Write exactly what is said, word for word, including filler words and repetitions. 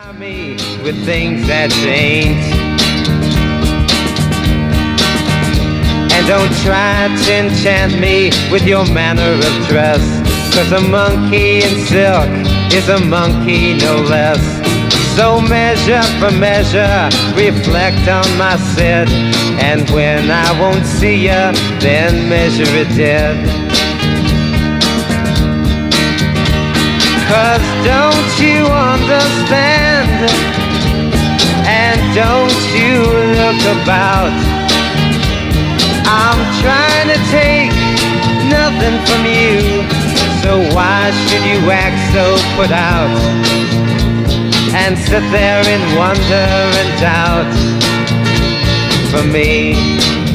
Me with things that ain't. And don't try to enchant me with your manner of dress, 'cause a monkey in silk is a monkey no less. So measure for measure, reflect on my set, and when I won't see ya, then measure it dead. 'Cause don't you understand, and don't you look about, I'm trying to take nothing from you, so why should you act so put out, and sit there in wonder and doubt? For me,